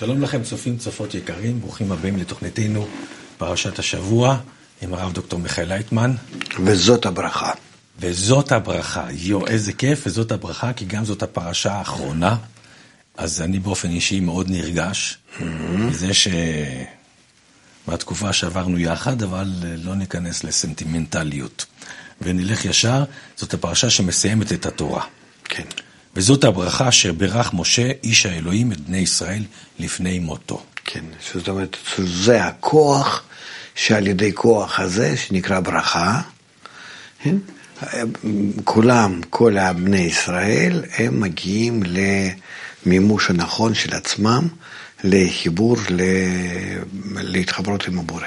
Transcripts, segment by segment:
שלום לכם צופים, צופות יקרים, ברוכים הבאים לתוכניתנו פרשת השבוע עם הרב דוקטור מיכאל לייטמן. וזאת הברכה. וזאת הברכה, איזה כיף, וזאת הברכה, כי גם זאת הפרשה האחרונה, אז אני באופן אישי מאוד נרגש, מזה שבתקופה שעברנו יחד, אבל לא ניכנס לסנטימנטליות. ונלך ישר, זאת הפרשה שמסיימת את התורה. כן. וזאת הברכה אשר ברך משה, איש האלוהים, את בני ישראל לפני מותו. כן, זאת אומרת, זה הכוח שעל ידי כוח הזה, שנקרא ברכה, כן? כולם, כל בני ישראל, הם מגיעים למימוש הנכון של עצמם, לחיבור, להתחברות עם הבורא.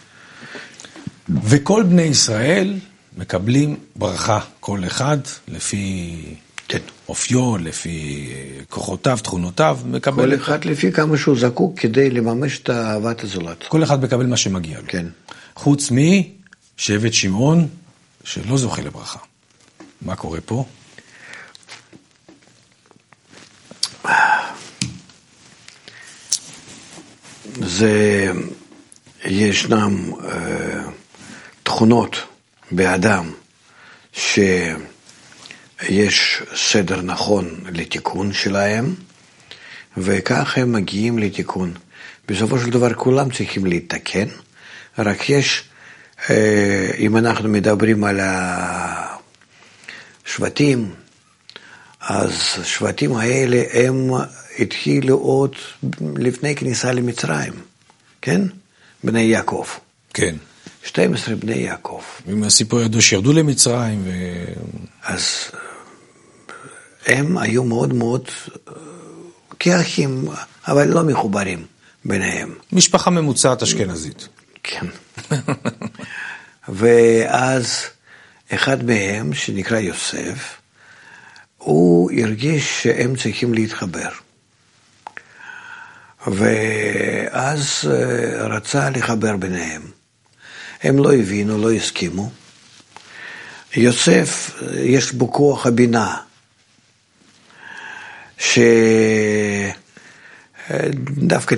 וכל בני ישראל מקבלים ברכה, כל אחד לפי כן. אופיו, לפי כוחותיו, תכונותיו, מקבל... כל אחד לפי כמה שהוא זקוק כדי לממש את אהבת הזולת. כל אחד מקבל מה שמגיע לו. כן. חוץ משבט שמעון, שלא זוכה לברכה. מה קורה פה? ישנם תכונות באדם שיש סדר נכון לתיקון שלהם, וכך הם מגיעים לתיקון. בסופו של דבר כולם צריכים להתקן, רק יש, אם אנחנו מדברים על השבטים, אז השבטים האלה הם התחילו עוד לפני כניסה למצרים, כן? בני יעקב. כן. 12 בני יעקב. עם הסיפור ידעו שירדו למצרים אז הם היו מאוד מאוד כאחים, אבל לא מחוברים ביניהם. משפחה ממוצעת אשכנזית. כן. ואז אחד מהם, שנקרא יוסף, הוא הרגיש שהם צריכים להתחבר. ואז רצה לחבר ביניהם. הם לא הבינו, לא הסכימו. יוסף, יש בו כוח הבינה, שדווקא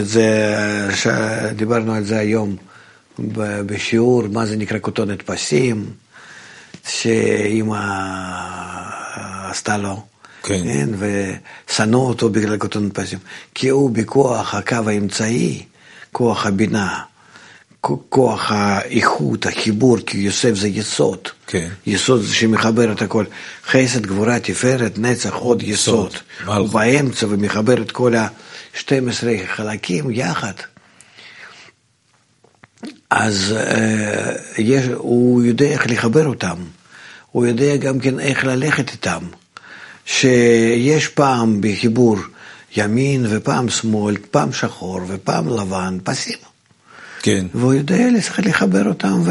דיברנו על זה היום בשיעור, מה זה נקרא כותונת פסים, שאמא עשתה לו, כן. ושנאו אותו בגלל כותונת פסים, כי הוא בכוח הקו האמצעי, כוח הבינה, כוח האיכות, החיבור, כי יוסף זה יסוד. כן. יסוד שמחבר את הכל. חסד, גבורה, תפארת, נצח, עוד יסוד. הוא באמצע ומחבר את כל ה-12 חלקים יחד. אז הוא יודע איך לחבר אותם. הוא יודע גם כן איך ללכת איתם. שיש פעם בחיבור ימין ופעם שמאל, פעם שחור ופעם לבן, פסים. כן. והוא יודע לחבר אותם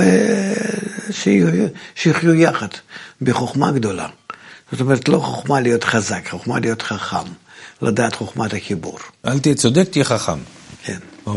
ושיחיו יחד בחוכמה גדולה. זאת אומרת, לא חוכמה להיות חזק, חוכמה להיות חכם, לדעת חוכמת החיבור. אל תהיה צודק, תהיה חכם. כן.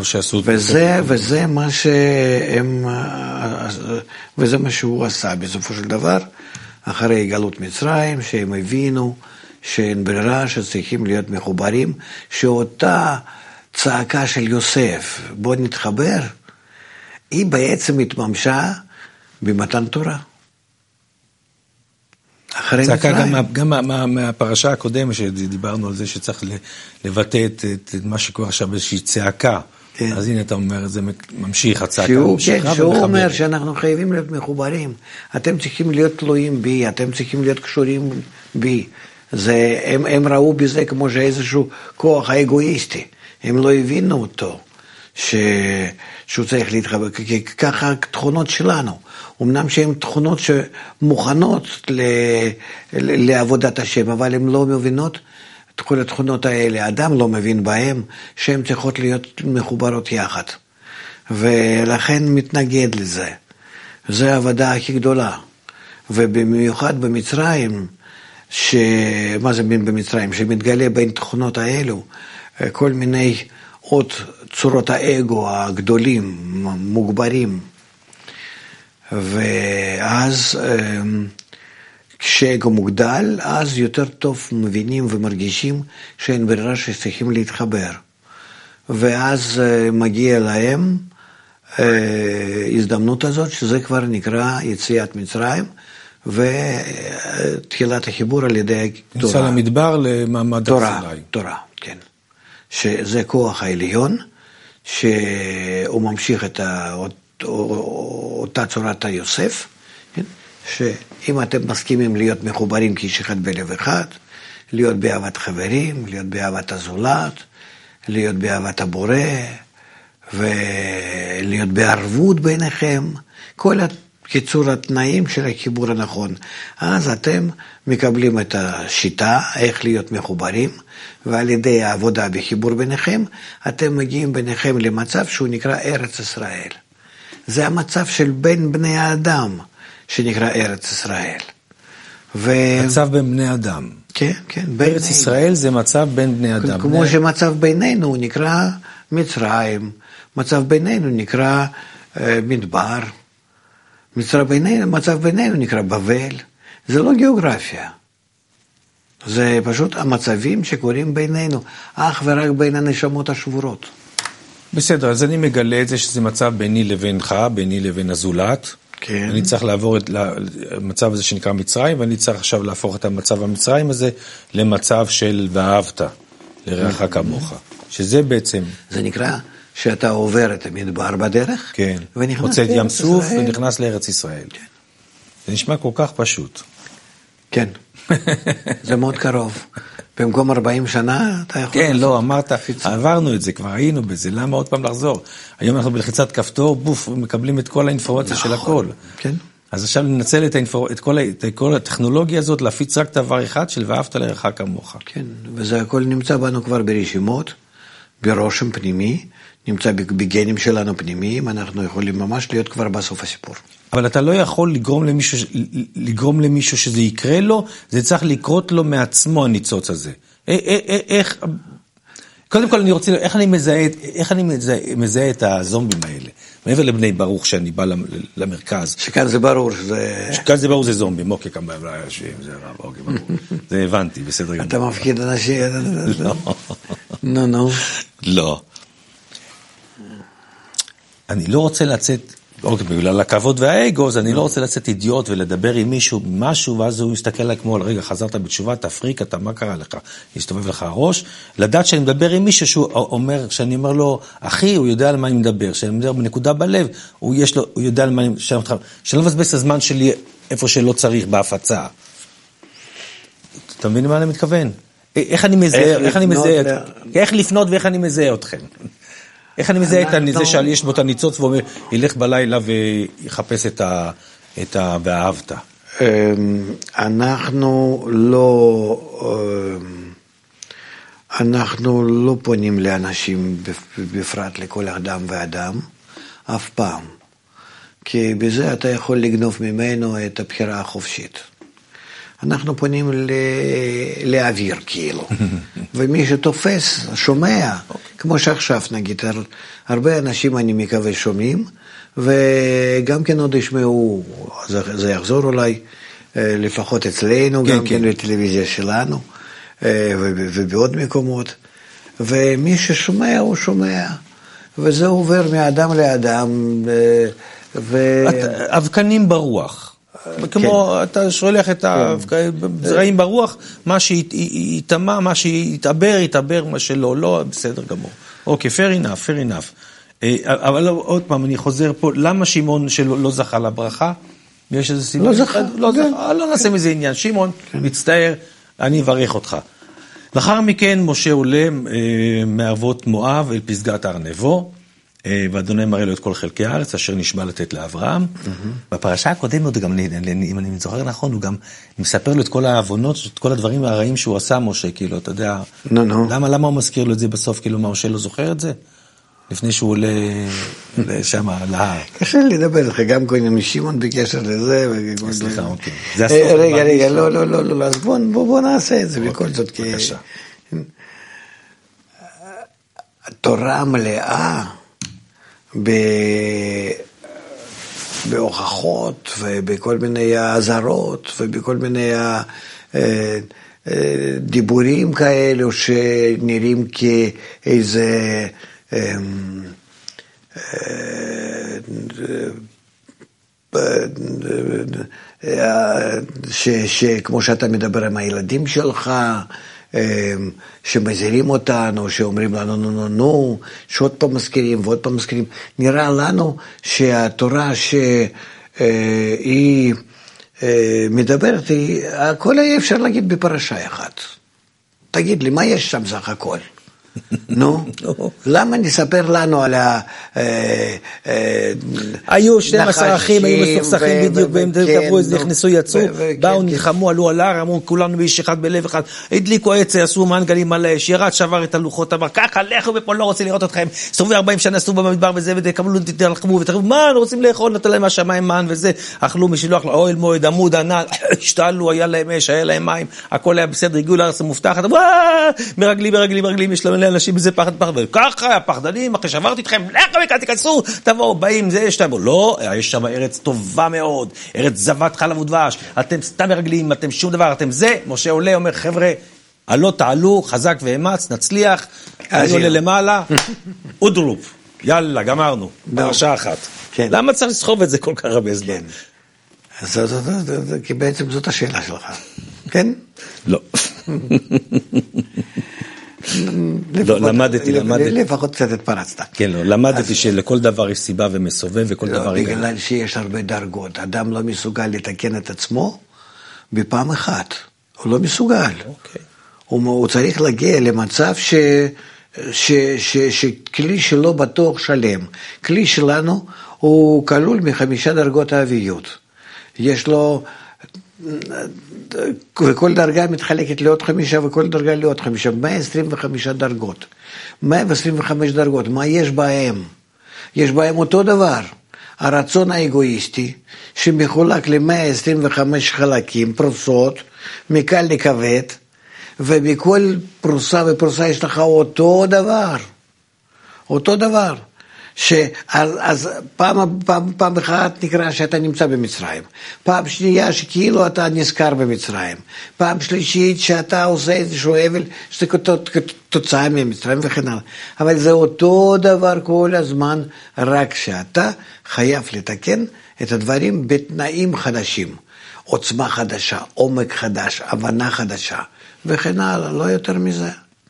וזה מה שהוא עשה בסופו של דבר, אחרי גלות מצרים, שהם הבינו שאין ברירה, שצריכים להיות מחוברים, שאותה צעקה של יוסף, בוא נתחבר, היא בעצם התממשה במתן תורה. צעקה גם מהפרשה הקודמת שדיברנו על זה שצריך לבטא את מה שקורה עכשיו באיזושהי צעקה. כן. אז הנה אתה אומר, זה ממשיך, הצעקה ממשיכה. שהוא אומר שאנחנו חייבים להיות מחוברים. אתם צריכים להיות תלויים בי, אתם צריכים להיות קשורים בי. הם ראו בזה כמו שאיזשהו כוח האגואיסטי. הם לא הבינו אותו, שהוא צריך להתחבר, כי ככה התכונות שלנו. אמנם שהן תכונות שמוכנות לעבודת השם, אבל הן לא מבינות את כל התכונות האלה. האדם לא מבין בהן, שהן צריכות להיות מחוברות יחד. ולכן מתנגד לזה. זו העבודה הכי גדולה. ובמיוחד במצרים, מה זה במצרים? שמתגלה בין תכונות האלו, כל מיני עוד צורות האגו הגדולים, מוגברים. ואז כשאגו מוגדל, אז יותר טוב מבינים ומרגישים שאין ברירה שצריכים להתחבר. ואז מגיע להם הזדמנות הזאת, שזה כבר נקרא יציאת מצרים, ותחילת החיבור על ידי תורה. נמצא למדבר למעמד הסיני. תורה, כן. שזה כוח העליון, שהוא ממשיך את אותה צורת היוסף, כן? שאם אתם מסכימים להיות מחוברים כאיש אחד בלב אחד, להיות באהבת חברים, להיות באהבת הזולת, להיות באהבת הבורא, ולהיות בערבות ביניכם, כל קיצור התנאים של החיבור הנכון. אז אתם מקבלים את השיטה, איך להיות מחוברים, ועל ידי העבודה בחיבור ביניכם, אתם מגיעים ביניכם למצב שהוא נקרא ארץ ישראל. זה המצב של בין בני האדם, שנקרא ארץ ישראל. מצב בין בני אדם. כן, כן. ארץ ישראל זה מצב בין בני אדם. כמו שמצב בינינו הוא נקרא מצרים, מצב בינינו נקרא מדבר, מצב בינינו נקרא בבל. זה לא גיאוגרפיה. זה פשוט המצבים שקורים בינינו, אך ורק בין הנשמות השבורות. בסדר, אז אני מגלה את זה שזה מצב ביני לבינך, ביני לבין הזולת. כן. אני צריך לעבור את המצב הזה שנקרא מצרים, ואני צריך עכשיו להפוך את המצב המצרים הזה למצב של ואהבת לרעך כמוך. שזה בעצם... זה נקרא שאתה עובר את המדבר בדרך. כן. רוצה את ים סוף ונכנס לארץ ישראל. כן. זה נשמע כל כך פשוט. כן. זה מאוד קרוב. במקום 40 שנה אתה יכול... כן, לא, אמרת, עברנו את זה, כבר היינו בזה, למה עוד פעם לחזור? היום אנחנו בלחיצת כפתור, בוף, מקבלים את כל האינפורמציה של הכל. כן. אז עכשיו ננצל את כל הטכנולוגיה הזאת, להפיץ רק דבר אחד של ואהבת לרעך כמוך. כן, וזה הכל נמצא בנו כבר ברשימות, ברושם פנימי, נמצא בגנים שלנו פנימיים, אנחנו יכולים ממש להיות כבר בסוף הסיפור. אבל אתה לא יכול לגרום למישהו שזה יקרה לו, זה צריך לקרות לו מעצמו הניצוץ הזה. איך, קודם כל אני רוצה, איך אני מזהה את הזומבים האלה? מעבר לבני ברוך שאני בא למרכז. שכאן זה ברור שזה... שכאן זה ברור זה זומבים, אוקיי, כמה אנשים, זה רב, אוקיי, ברור. זה הבנתי, בסדר גמור. אתה מפחיד אנשים? לא. נו. לא. אני לא רוצה לצאת... בגלל הכבוד והאגו, אז אני לא רוצה לצאת אידיוט ולדבר עם מישהו משהו, ואז הוא מסתכל עליי כמו, רגע, חזרת בתשובה, תפריק, מה קרה לך? יסתובב לך הראש. לדעת שאני מדבר עם מישהו שהוא אומר, שאני אומר לו, אחי, הוא יודע על מה אני מדבר, שאני מדבר בנקודה בלב, הוא יודע על מה אני מדבר, שאני לא מבזבז את הזמן שלי איפה שלא צריך, בהפצה. אתה מבין מה אני מתכוון? איך לפנות ואיך אני מזהה אתכם? איך אני מזהה את זה שיש בו את הניצוץ ואומר, ילך בלילה ויחפש את ואהבת? אנחנו לא פונים לאנשים, בפרט לכל אדם ואדם, אף פעם. כי בזה אתה יכול לגנוב ממנו את הבחירה החופשית. אנחנו פונים לאוויר כאילו, ומי שתופס שומע, כמו שעכשיו נגיד, הרבה אנשים אני מקווה שומעים, וגם כן עוד ישמעו, זה יחזור אולי, לפחות אצלנו, גם כן לטלוויזיה שלנו, ובעוד מקומות, ומי ששומע הוא שומע, וזה עובר מאדם לאדם, אבקנים ברוח. כמו אתה שולח את הזרעים ברוח, מה שיתאמה, מה שיתעבר, מה שלא, לא, בסדר גמור. אוקיי, fair enough. אבל עוד פעם, אני חוזר פה, למה שמעון שלא זכה לברכה? יש איזה סיבה? לא זכה. לא נעשה מזה עניין. שמעון, מצטער, אני אברך אותך. לאחר מכן, משה עולה מערבות מואב אל פסגת הר נבו, ואדוני מראה לו את כל חלקי הארץ, אשר נשבע לתת לאברהם. בפרשה הקודמת, גם, אם אני זוכר נכון, הוא גם מספר לו את כל העוונות, את כל הדברים הרעים שהוא עשה, משה, כאילו, אתה יודע, למה הוא מזכיר לו את זה בסוף, כאילו, מה, משה לא זוכר את זה? לפני שהוא עולה שם להר. קשה לדבר לך, גם כל עם שמעון בקשר לזה. סליחה, אוקיי. רגע, לא, אז בוא נעשה את זה בכל זאת. בבקשה. התורה מלאה, בהוכחות ובכל מיני הזהרות ובכל מיני דיבורים כאלו שנראים כאיזה שכמו שאתה מדבר עם הילדים שלך, שמזהירים אותנו, שאומרים לנו נו, שעוד פעם מזכירים ועוד פעם מזכירים. נראה לנו שהתורה שהיא מדברת, הכל היה אפשר להגיד בפרשה אחת. תגיד לי, מה יש שם סך הכל? נו, למה נספר לנו על היו 12 אחים, היו מסוכסכים בדיוק, והם דברו, נכנסו, יצאו, באו, נלחמו, עלו על הר, אמרו, כולנו באיש אחד בלב אחד, הדליקו עצי, עשו מנגלים על האש, ירד, שבר את הלוחות, אמר, ככה, לכו ופה, לא רוצה לראות אתכם, סובבי 40 שנה, עשו במדבר וזה, וקבלו, תלחמו, ותחשבו, מה, רוצים לאכול, נתן להם השמיים מן וזה, אכלו משילוח לאוהל מועד, עמוד, ענן, השתעלו, היה להם אש, היה להם מים, הכל היה בסדר, הגיעו לארץ המובטחת, מרגלים, יש להם אנשים בזה פחד, וככה, הפחדנים, אחרי שעברתי אתכם, לכו, תיכנסו, תבואו, באים, זה, שתבואו, לא, יש שם ארץ טובה מאוד, ארץ זבת חלב ודבש, אתם סתם מרגלים, אתם שום דבר, אתם זה, משה עולה, אומר, חבר'ה, עלו, תעלו, חזק ואמץ, נצליח, אני עולה למעלה, אודרופ, יאללה, גמרנו, פרשה אחת. למה צריך לסחוב את זה כל כך הרבה זמן? כי בעצם זאת השאלה שלך, כן? לא. לא, למדתי. לפחות קצת התפרצת. כן, לא, למדתי שלכל דבר יש סיבה ומסובב, וכל דבר... בגלל שיש הרבה דרגות. אדם לא מסוגל לתקן את עצמו בפעם אחת. הוא לא מסוגל. הוא צריך להגיע למצב שכלי שלו בטוח שלם. כלי שלנו הוא כלול מ5 דרגות האביות. יש לו... וכל דרגה מתחלקת לעוד 5 וכל דרגה לעוד 5, 125 דרגות. 125 דרגות, מה יש בהם? יש בהם אותו דבר. הרצון האגואיסטי שמחולק ל125 חלקים, פרוסות, מקל לכבד, ובכל פרוסה ופרוסה יש לך אותו דבר. אותו דבר. אז פעם אחת נקרא שאתה נמצא במצרים, פעם שנייה שכאילו אתה נזכר במצרים, פעם שלישית שאתה עושה איזשהו אבל שזה תוצאה ממצרים וכן הלאה, אבל זה אותו דבר כל הזמן, רק שאתה חייב לתקן את הדברים בתנאים חדשים, עוצמה חדשה, עומק חדש, הבנה חדשה וכן הלאה, לא יותר מזה.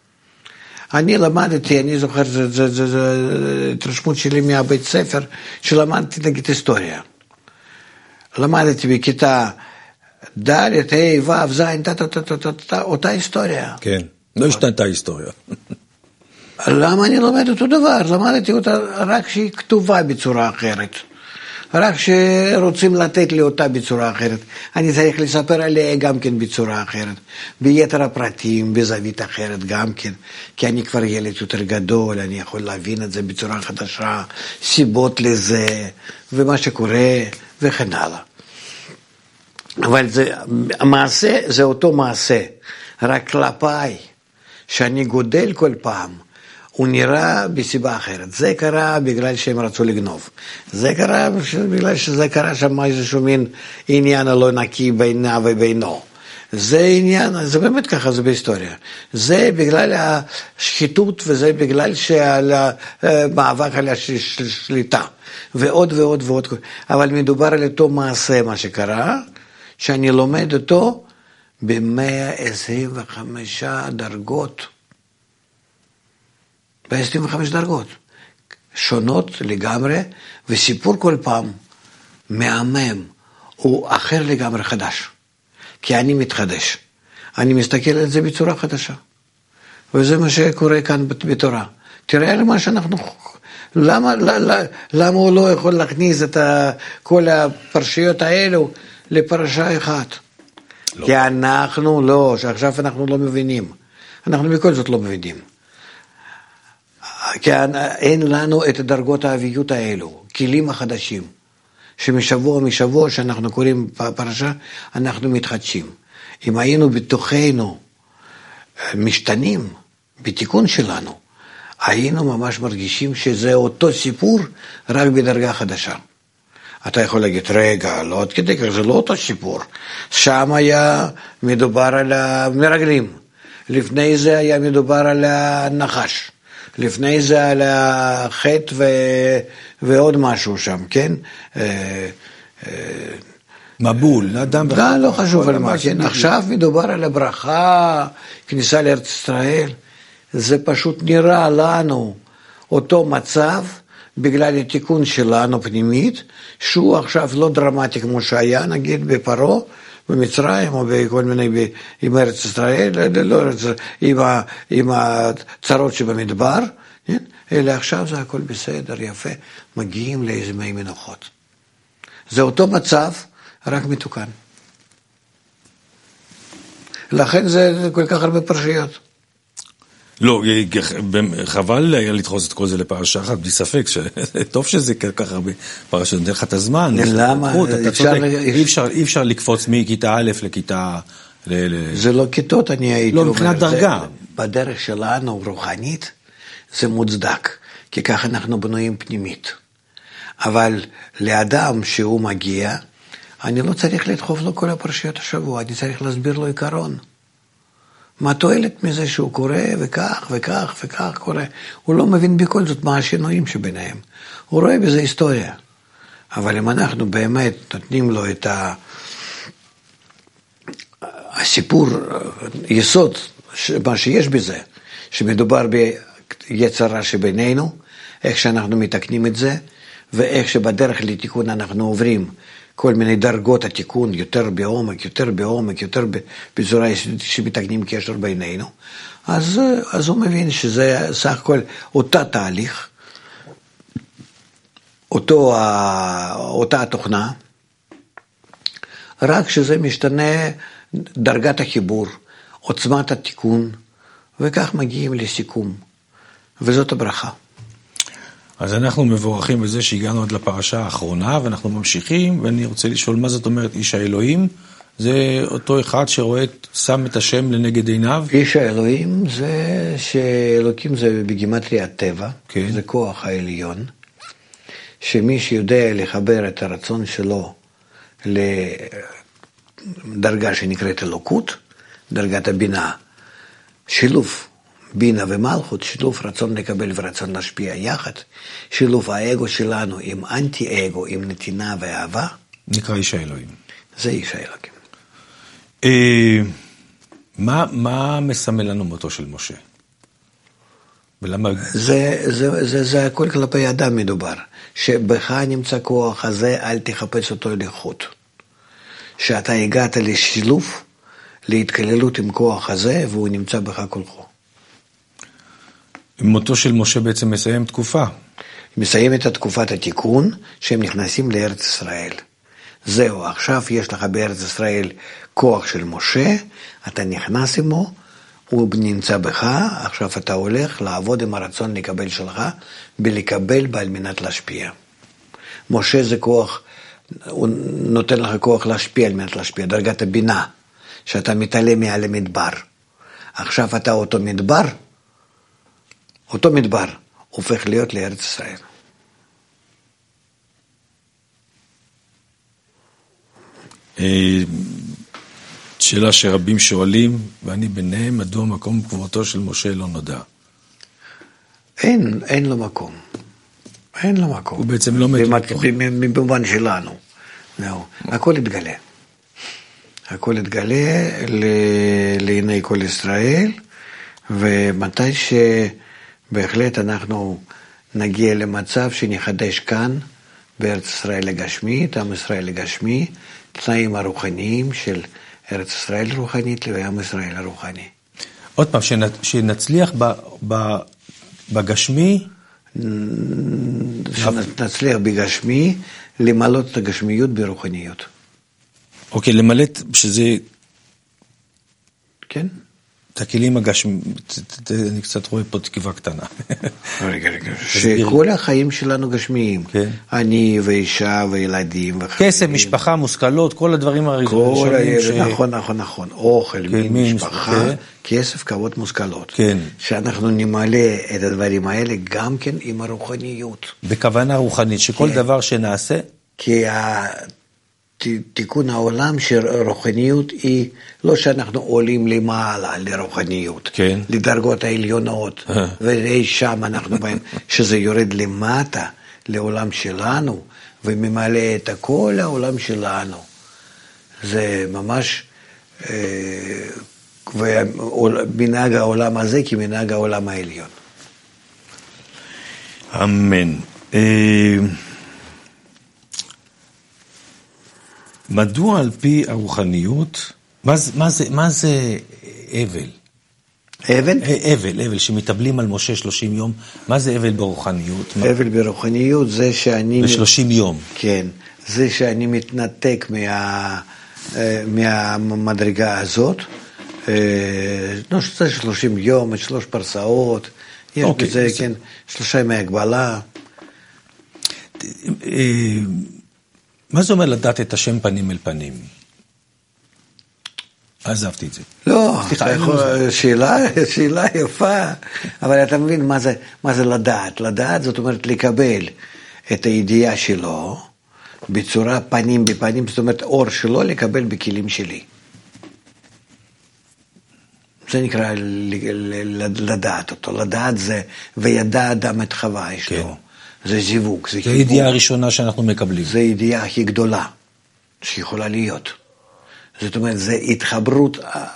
אני למדתי, אני זוכר, זה התרשמות שלי מהבית ספר, שלמדתי נגיד היסטוריה. למדתי בכיתה ד', ה', ו', ז', אותה היסטוריה. כן, לא השתנתה היסטוריה. למה אני לומד אותו דבר? למדתי אותה רק שהיא כתובה בצורה אחרת. רק שרוצים לתת לי אותה בצורה אחרת. אני צריך לספר עליה גם כן בצורה אחרת. ביתר הפרטים, בזווית אחרת גם כן. כי אני כבר ילד יותר גדול, אני יכול להבין את זה בצורה חדשה, סיבות לזה, ומה שקורה, וכן הלאה. אבל המעשה זה אותו מעשה. רק כלפיי, שאני גודל כל פעם, הוא נראה בסיבה אחרת. זה קרה בגלל שהם רצו לגנוב. זה קרה בגלל שזה קרה שם איזשהו מין עניין הלא נקי בינה ובינו. זה עניין, זה באמת ככה, זה בהיסטוריה. זה בגלל השחיתות וזה בגלל המאבק על השליטה. ועוד ועוד ועוד. אבל מדובר על אותו מעשה, מה שקרה, שאני לומד אותו ב-125 דרגות. ב-25 דרגות, שונות לגמרי, וסיפור כל פעם מהמם, הוא אחר לגמרי חדש, כי אני מתחדש, אני מסתכל על זה בצורה חדשה, וזה מה שקורה כאן בתורה. תראה למה שאנחנו, למה הוא לא יכול להכניס את כל הפרשיות האלו לפרשה אחת? לא. כי אנחנו לא, שעכשיו אנחנו לא מבינים, אנחנו בכל זאת לא מבינים. כי אין לנו את דרגות האביות האלו, כלים החדשים, שמשבוע שאנחנו קוראים פרשה, אנחנו מתחדשים. אם היינו בתוכנו משתנים, בתיקון שלנו, היינו ממש מרגישים שזה אותו סיפור, רק בדרגה חדשה. אתה יכול להגיד, רגע, לא עד כדי כך, זה לא אותו סיפור. שם היה מדובר על המרגלים, לפני זה היה מדובר על הנחש. לפני זה על החטא ועוד משהו שם, כן? מבול, אדם וחטא. לא חשוב על מה, כן? עכשיו מדובר על הברכה, כניסה לארץ ישראל. זה פשוט נראה לנו אותו מצב, בגלל התיקון שלנו פנימית, שהוא עכשיו לא דרמטי כמו שהיה, נגיד בפרעה, במצרים או בכל מיני, עם ארץ ישראל, לא ארץ, עם הצרות שבמדבר, אלא עכשיו זה הכל בסדר, יפה, מגיעים לאיזה מי מנוחות. זה אותו מצב, רק מתוקן. לכן זה כל כך הרבה פרשיות. לא, חבל לדחוס את כל זה לפרשה אחת, בלי ספק, טוב שזה כל כך הרבה פרשה, נותן לך את הזמן. למה? אי אפשר לקפוץ מכיתה א' לכיתה... זה לא כיתות, אני הייתי אומר. לא, מבחינת דרגה. בדרך שלנו, רוחנית, זה מוצדק, כי ככה אנחנו בנויים פנימית. אבל לאדם שהוא מגיע, אני לא צריך לדחוף לו כל הפרשיות השבוע, אני צריך להסביר לו עיקרון. מה תועלת מזה שהוא קורא וכך וכך וכך קורא? הוא לא מבין בכל זאת מה השינויים שביניהם. הוא רואה בזה היסטוריה. אבל אם אנחנו באמת נותנים לו את הסיפור, יסוד, מה שיש בזה, שמדובר ביצרה שבינינו, איך שאנחנו מתקנים את זה, ואיך שבדרך לתיקון אנחנו עוברים כל מיני דרגות התיקון, יותר בעומק, יותר בצורה שמתקנים קשר בינינו, אז הוא מבין שזה סך הכל אותה תהליך, אותה התוכנה, רק שזה משתנה דרגת החיבור, עוצמת התיקון, וכך מגיעים לסיכום, וזאת הברכה. אז אנחנו מבורכים בזה שהגענו עד לפרשה האחרונה, ואנחנו ממשיכים, ואני רוצה לשאול מה זאת אומרת איש האלוהים? זה אותו אחד שרואה, שם את השם לנגד עיניו? איש האלוהים זה שאלוקים זה בגימטריה הטבע, כן. זה כוח העליון, שמי שיודע לחבר את הרצון שלו לדרגה שנקראת אלוקות, דרגת הבינה, שילוב בינה ומלכות, שילוב רצון לקבל ורצון להשפיע יחד, שילוב האגו שלנו עם אנטי-אגו, עם נתינה ואהבה. נקרא איש האלוהים. זה איש האלוהים. מה מסמל לנו מותו של משה? ולמה... זה הכל כלפי אדם מדובר. שבך נמצא כוח הזה, אל תחפש אותו לחוט. שאתה הגעת לשילוב, להתקללות עם כוח הזה, והוא נמצא בך כולכו. מותו של משה בעצם מסיים תקופה. מסיים את תקופת התיקון, שהם נכנסים לארץ ישראל. זהו, עכשיו יש לך בארץ ישראל כוח של משה, אתה נכנס עמו, הוא נמצא בך, עכשיו אתה הולך לעבוד עם הרצון לקבל שלך, בלקבל בעל מנת להשפיע. משה זה כוח, הוא נותן לך כוח להשפיע על מנת להשפיע, דרגת הבינה, שאתה מתעלה מעל המדבר. עכשיו אתה אותו מדבר הופך להיות לארץ ישראל. שאלה שרבים שואלים, ואני ביניהם, מדוע מקום קבורתו של משה לא נודע? אין לו מקום. אין לו מקום. הוא בעצם לא מת. במובן שלנו. הכל יתגלה. הכל יתגלה לעיני כל ישראל, ומתי שבהחלט אנחנו נגיע למצב שנחדש כאן, בארץ ישראל הגשמית, עם ישראל הגשמי, תנאים הרוחניים של ארץ ישראל רוחנית ועם ישראל הרוחני. עוד פעם, שנצליח בגשמי? שנצליח בגשמי, למלות את הגשמיות ברוחניות. אוקיי, למלט שזה... כן. את הכלים הגשמיים, אני קצת רואה פה תקיבה קטנה. רגע, שכל החיים שלנו גשמיים. כן. אני ואישה וילדים וחיים. כסף, משפחה, מושכלות, כל הדברים הראשונים נכון. אוכל, מין, משפחה, כסף, כבוד, מושכלות. כן. שאנחנו נמלא את הדברים האלה גם כן עם הרוחניות. בכוונה רוחנית, שכל דבר שנעשה... כי תיקון העולם שרוחניות היא לא שאנחנו עולים למעלה לרוחניות, כן. לדרגות העליונות, ושם אנחנו באים, שזה יורד למטה, לעולם שלנו, וממלא את כל העולם שלנו. זה ממש מנהג העולם הזה כמנהג העולם העליון. אמן. מדוע על פי הרוחניות, מה זה אבל? אבל שמתאבלים על משה 30 יום, מה זה אבל ברוחניות? אבל ברוחניות זה שאני... ב-30 יום. כן, זה שאני מתנתק מהמדרגה הזאת, זה 30 יום, 3 פרסאות, יש בזה, כן, 3 ימי הגבלה. מה זה אומר לדעת את השם פנים אל פנים? עזבתי את זה. לא, שאלה יפה, אבל אתה מבין מה זה לדעת? לדעת זאת אומרת לקבל את הידיעה שלו בצורה פנים בפנים, זאת אומרת אור שלו לקבל בכלים שלי. זה נקרא לדעת אותו. לדעת זה וידע אדם את חווה יש לו. זה זיווג. זה הידיעה הראשונה שאנחנו מקבלים. זה הידיעה הכי גדולה שיכולה להיות. זאת אומרת, זה התחברות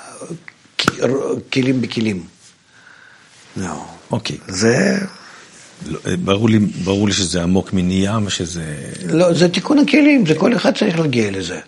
כלים בכלים. אוקיי. זה... ברור לי שזה עמוק מניים, שזה... לא, זה תיקון הכלים, זה כל אחד צריך להגיע לזה.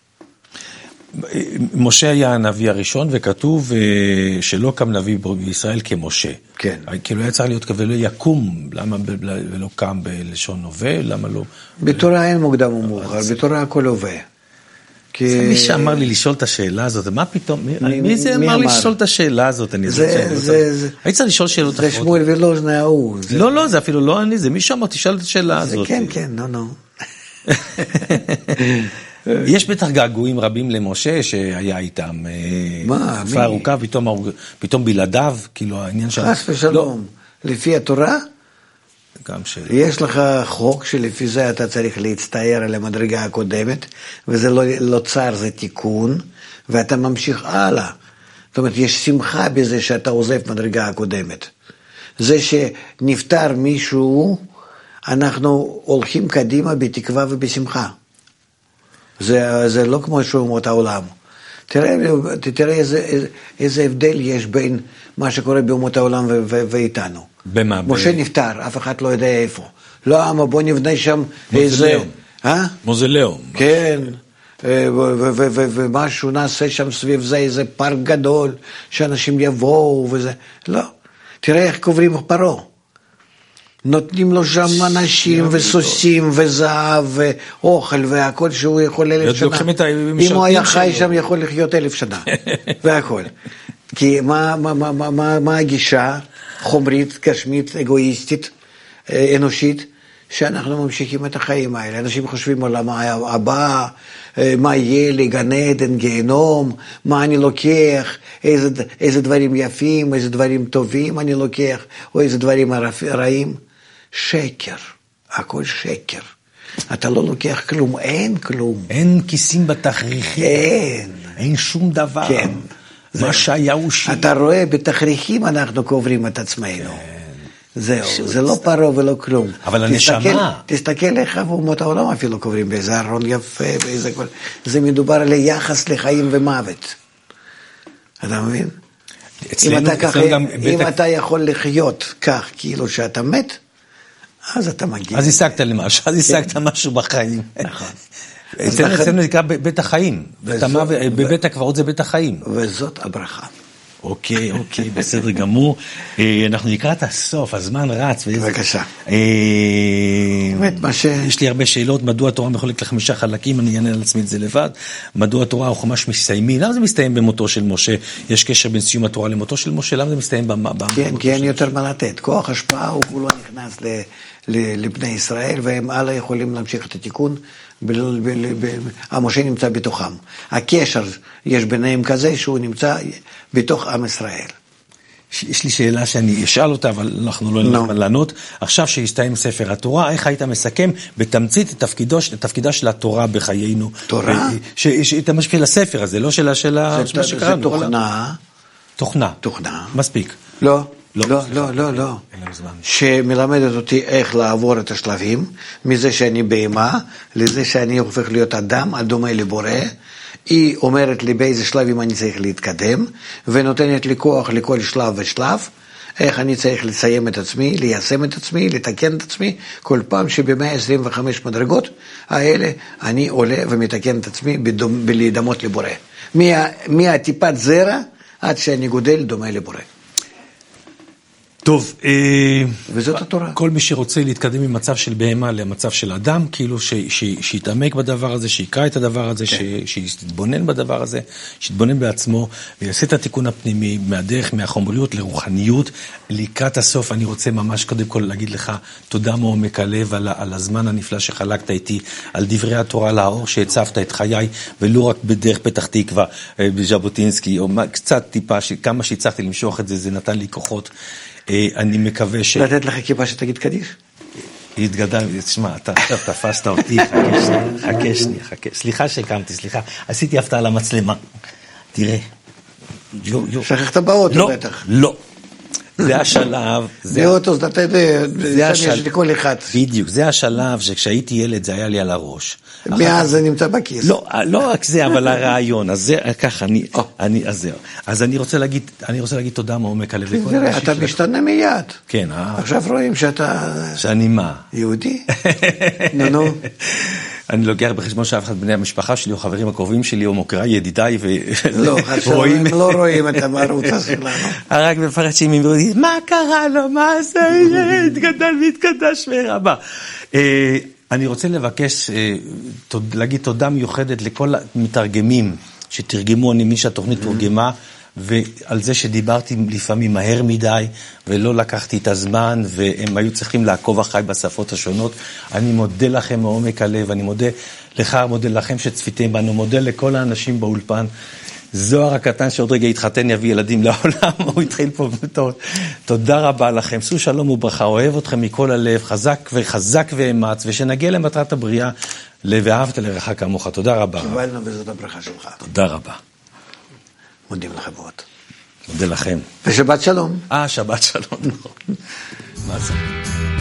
משה היה הנביא הראשון, וכתוב שלא קם נביא בישראל כמשה. כן. כאילו היה צריך להיות ולא יקום, למה ולא קם בלשון הווה, למה לא... בתורה אין מוקדם ומאוחר, בתורה הכל הווה. מי שאמר לי לשאול את השאלה הזאת, מה פתאום, מי זה אמר לי לשאול את השאלה הזאת? הייתי צריך לשאול שאלות אחרות. זה שמואל ולוז נאו. לא, זה אפילו לא אני, זה מי שאמר, תשאל את השאלה הזאת. כן, לא. יש בטח געגועים רבים למשה שהיה איתם תקופה ארוכה, פתאום בלעדיו, כאילו העניין של... חס ושלום, לפי התורה, יש לך חוק שלפי זה אתה צריך להצטער על המדרגה הקודמת, וזה לא צער, זה תיקון, ואתה ממשיך הלאה. זאת אומרת, יש שמחה בזה שאתה עוזב מדרגה הקודמת. זה שנפטר מישהו, אנחנו הולכים קדימה בתקווה ובשמחה. זה לא כמו שאומות העולם. תראה איזה הבדל יש בין מה שקורה באומות העולם ואיתנו. במה? משה נפטר, אף אחד לא יודע איפה. לא, אבל בוא נבנה שם איזה... מוזיאום. כן, ומשהו נעשה שם סביב זה, איזה פארק גדול, שאנשים יבואו וזה. לא, תראה איך קוברים פרעה. נותנים לו שם אנשים וסוסים וזהב ואוכל והכל שהוא יכול 1,000 שנה. אם הוא היה חי שם יכול לחיות 1,000 שנה. והכל. כי מה הגישה? חומרית, גשמית, אגואיסטית, אנושית, שאנחנו ממשיכים את החיים האלה. אנשים חושבים על מה הבא, מה יהיה לי, גן עדן, גיהנום, מה אני לוקח, איזה דברים יפים, איזה דברים טובים אני לוקח, או איזה דברים רעים. שקר, הכל שקר. אתה לא לוקח כלום, אין כלום. אין כיסים בתכריכים. אין שום דבר. כן. מה שהיה הוא שיהיה. אתה רואה, בתכריכים אנחנו קוברים את עצמנו. זהו, זה לא פרעה ולא כלום. אבל הנשמה... תסתכל לך ואומות העולם אפילו קוברים באיזה ארון יפה, באיזה כל... זה מדובר על יחס לחיים ומוות. אתה מבין? אם אתה יכול לחיות כך, כאילו שאתה מת, אז אתה מגיע. אז השגת למשהו, אז השגת משהו בחיים. נכון. אצלנו נקרא בית החיים. בבית הקברות זה בית החיים. וזאת הברכה. אוקיי, בסדר גמור. אנחנו נקרא את הסוף, הזמן רץ. בבקשה. יש לי הרבה שאלות, מדוע התורה מחולקת ל5 חלקים, אני אענה על עצמי את זה לבד. מדוע התורה או חומש מסיימים? למה זה מסתיים במותו של משה? יש קשר בין סיום התורה למותו של משה? למה זה מסתיים במותו? כן, כי אין יותר מה לתת. כוח השפעה הוא לא נכנס לבני ישראל, והם הלאה יכולים להמשיך את התיקון. המשה נמצא בתוכם. הקשר יש ביניהם כזה שהוא נמצא בתוך עם ישראל. יש לי שאלה שאני אשאל אותה, אבל אנחנו לא נלך לענות. עכשיו שהסתיים ספר התורה, איך היית מסכם בתמצית את תפקידה של התורה בחיינו? תורה? את המשפיע לספר הזה, לא של זה תוכנה. תוכנה. מספיק. לא. שמלמדת אותי איך לעבור את השלבים, מזה שאני בהמה, לזה שאני הופך להיות אדם, הדומה לבורא. היא אומרת לי באיזה שלבים אני צריך להתקדם, ונותנת לי כוח לכל שלב ושלב, איך אני צריך לסיים את עצמי, ליישם את עצמי, לתקן את עצמי, כל פעם שב-125 מדרגות האלה אני עולה ומתקן את עצמי בלהידמות לבורא. מהטיפת זרע עד שאני גודל דומה לבורא. טוב, וזאת התורה. כל מי שרוצה להתקדם ממצב של בהמה למצב של אדם, כאילו שיתעמק בדבר הזה, שיקרא את הדבר הזה, שיתבונן בדבר הזה, שיתבונן בעצמו, ויעשה את התיקון הפנימי, מהדרך, מהחומריות לרוחניות. לקראת הסוף אני רוצה ממש קודם כל להגיד לך תודה מעומק הלב על הזמן הנפלא שחלקת איתי, על דברי התורה, על האור שהצבת את חיי, ולא רק בדרך פתח תקווה, בז'בוטינסקי, או קצת טיפה, כמה שהצלחתי למשוך את זה, זה נתן לי כוחות. אני מקווה לתת לך כיפה שתגיד קדיש? התגדל, תשמע, אתה עכשיו תפסת אותי, חכה שנייה. סליחה שהקמתי, סליחה. עשיתי הפתעה על המצלמה. תראה. שכחת באוטו בטח. לא. זה השלב. באוטו, אתה יודע, יש לכל אחד. בדיוק, זה השלב שכשהייתי ילד זה היה לי על הראש. מאז זה נמצא בכיס. לא רק זה, אבל הרעיון. אז זה, ככה, אז אני רוצה להגיד תודה מעומק הלב. תראה, אתה משתנה מיד. כן. עכשיו רואים שאתה... שאני מה? יהודי. נו. אני לוקח בחשבון שאף אחד בני המשפחה שלי, או חברים הקרובים שלי, או מוקריי, ידידיי, לא, עכשיו הם לא רואים את המערוץ שלנו. רק בפרשים הם אומרים, מה קרה לו, מה זה, התגדל והתקדש ורבה. אני רוצה לבקש, להגיד תודה מיוחדת לכל המתרגמים שתרגמו, אני מבין שהתוכנית תורגמה, ועל זה שדיברתי לפעמים מהר מדי, ולא לקחתי את הזמן, והם היו צריכים לעקוב אחריי בשפות השונות. אני מודה לכם מעומק הלב, אני מודה לך, מודה לכם שצפיתם בנו, מודה לכל האנשים באולפן. זוהר הקטן שעוד רגע יתחתן, יביא ילדים לעולם, הוא התחיל פה בתור. תודה רבה לכם, שאו שלום וברכה, אוהב אתכם מכל הלב, חזק ואמץ, ושנגיע למטרת הבריאה, ואהבת לרעך כמוך. תודה רבה. קיבלנו בזאת הברכה שלך. תודה רבה. מודים לכם מאוד. מודה לכם. ושבת שלום. שבת שלום. מה זה?